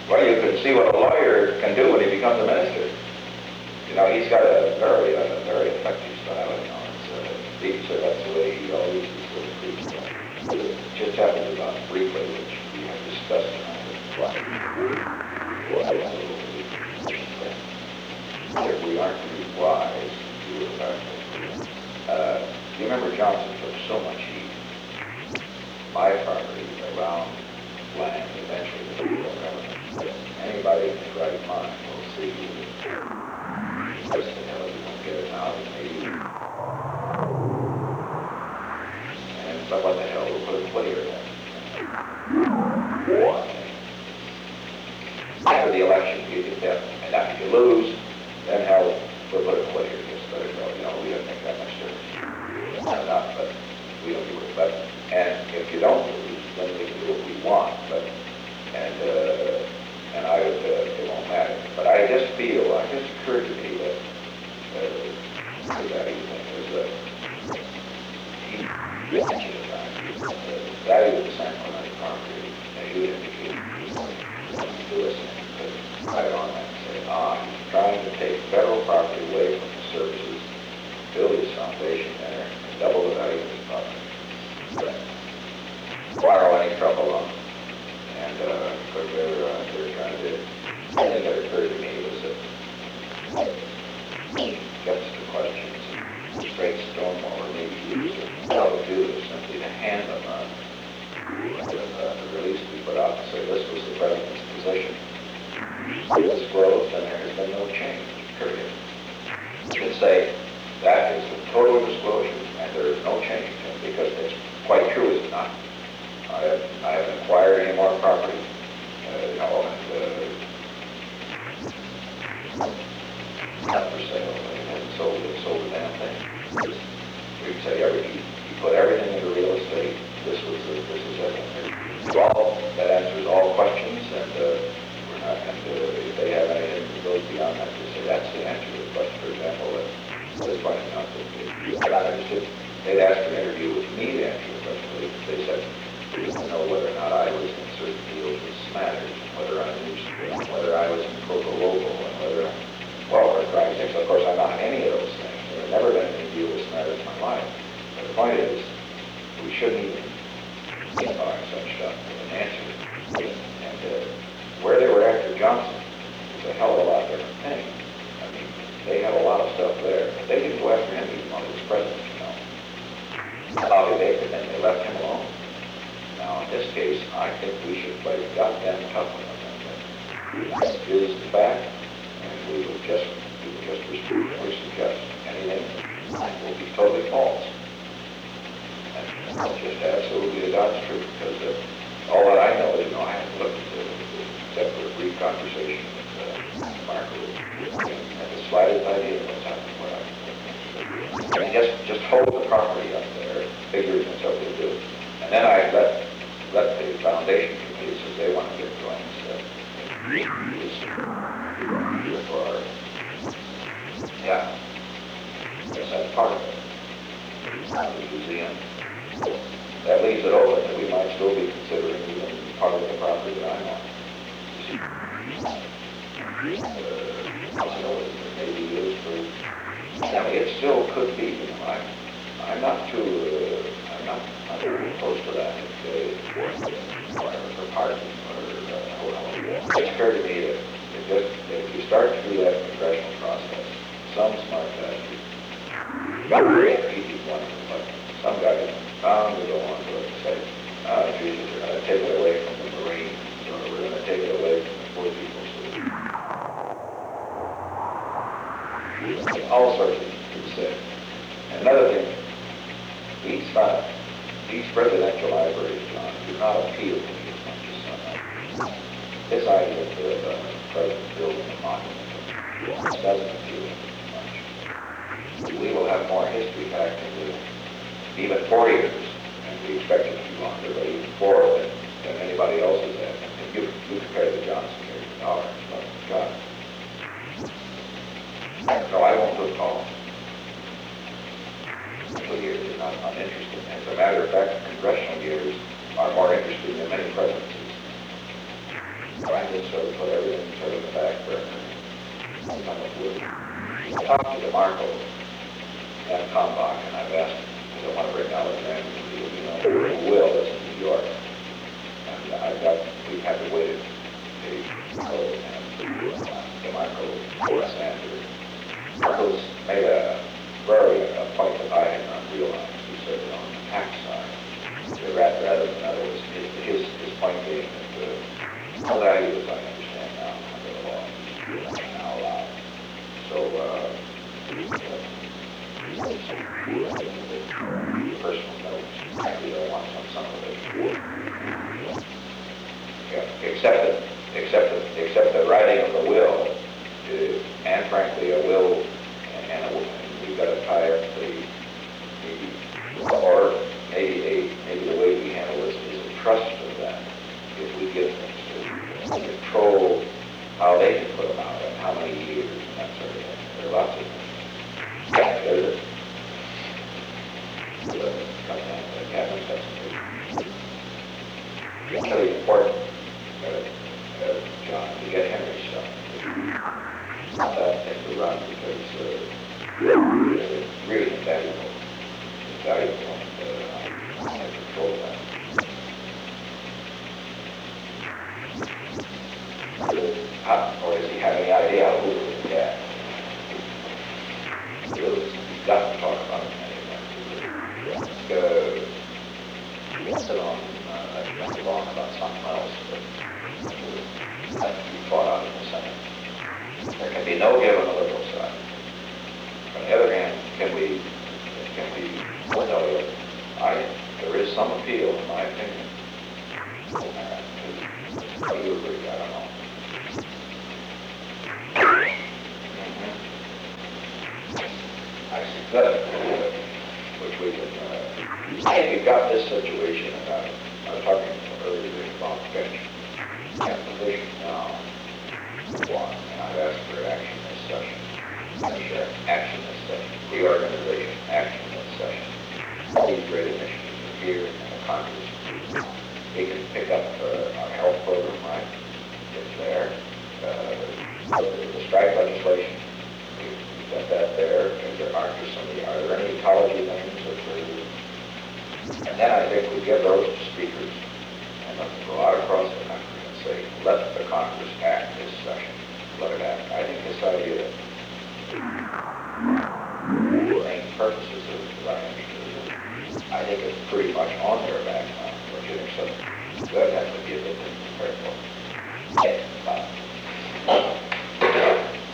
Well, you can see what a lawyer can do when he becomes a minister. You know, he's got a very effective style. You know, it's deep, so that's the way he always is sort of preached. It just happens about briefly, which we have discussed tonight. If we aren't to be wise, we will not. You remember Johnson took so much heat. My property around land eventually the federal government. Anybody in his right mind will see first the hell you won't get it out, maybe. And but what the hell, we'll put a clear in. After the election, you get that, and now if you lose, then hell, we'll put a clear. Just let it go. You know, we don't make that much difference. Not enough, but we don't do it. But and if you don't lose, then we can do what we want. But and I would, it won't matter. But I just feel, it just occurred to me that that evening was he mentioned the value of the San Clemente property, and you indicated to listen, but right on that and say, he's trying to take federal property away from the services, build his foundation there, and double the value of his property. Borrow any trouble on. And because they're trying to do it. The thing that occurred to me was that gets to questions, straight Stonewall, or maybe how to do is simply to hand them the release we put out and say this was the president's position. This growth, and there has been no change, period. You can say that is a total disclosure, and there is no change, because it's quite true, is it not? I haven't acquired any more property, you know, and not for sale. I haven't sold the damn thing. You can say you put everything into real estate. This is everything. Well, that answers all questions, and we're not. And if they have anything that goes beyond that, they say that's the answer to the question. For example, this question out that not interested. They'd asked for an interview with me to answer the question. They said. We didn't know whether or not I was in certain deals with Smatters, whether I was in Coco Loco, and whether, well, for Christ's sake, of course, I'm not in any of those things. I've never been in any deal with Smatters in my life. But the point is, we shouldn't even think about such stuff with an answer. And where they were after Johnson was a hell of a lot different thing. I mean, they had a lot of stuff there. But they didn't go after him even while he was president, you know. Bobby Baker, then they left him alone. Now, in this case, I think we should play goddamn tough on them. This is the fact, and we will just suggest anything that will be totally false. And just absolutely the God's truth, because all that I know is, you know, I haven't looked at except for a brief conversation with Marco, and the slightest idea of what's happening. I mean, just hold the property up there, figures and so they do. And then I let the foundation committee, since they want to get going, for yeah, I guess that's part of it. The museum. That leaves it open that we might still be considering even part of the property that I'm on. Maybe used for. I mean, it still could be. You know, I'm not too. I'm not opposed to that. For parking or it's occurred to me that if you start to do that in the congressional process, some smart guy, he'd be wonderful, but some guy is bound to go on to it and say, Jesus, we're going to take it away from the Marines, or we're going to take it away from the poor people. So all sorts of things to be said. And another thing, these presidential libraries, John, do not appeal to me as much as some. This idea of the president building a monument doesn't appeal to me as much. We will have more history back into even 4 years, and we expect it to be longer, but even 4 than anybody else has had. And you compare the Johnson years to ours, but God. No, I won't put Paul. Years is not uninteresting. As a matter of fact, congressional years are more interesting than many presidencies. I just sort of put DeMarco and Kalmbach, and I've asked, because I want to bring Alexander to you know, who will is in New York. And we've had to wait a and DeMarco, Wes Andrews. Marco's made a point that I had not realized. He said that on the tax side, rather than others, his point being that the value, as I understand now, under the law, is now allowed. So, personal notes, I really want some of it. Yeah, except the writing of the will, and frankly, a will, and we've got to tie up or maybe the way we handle this is a trust of them. If we give things to control how they can put them out and how many years and that sort of thing. There are lots of things. Yeah, there's it. It's really important, John, to get Henry's stuff. It's not that thing to run because it's really invaluable. It's valuable and I control that. Or does he have any idea who it is? Yeah. He's got to talk about it anyway. We sit on long about something else, but that can be fought out in the Senate. There can be no give on the liberal side. On the other hand, can we well, no, there is some appeal, in my opinion. Do you agree? I don't know. I suggest which we can, I think you've got this situation about, I was talking earlier about bench and position now, one, and I've asked for action this session, action this session, reorganization, action this session. All these great initiatives are here in the Congress. We can pick up our health program, right? It's there. The strike legislation, we've got that there. Are there any ecology things that and then I think we give those to speakers and let them go out across the country and say, let the Congress act this session. Let it act. I think this idea, the main purposes of the I think it's pretty much on their back now. We're getting some good has to be a bit different.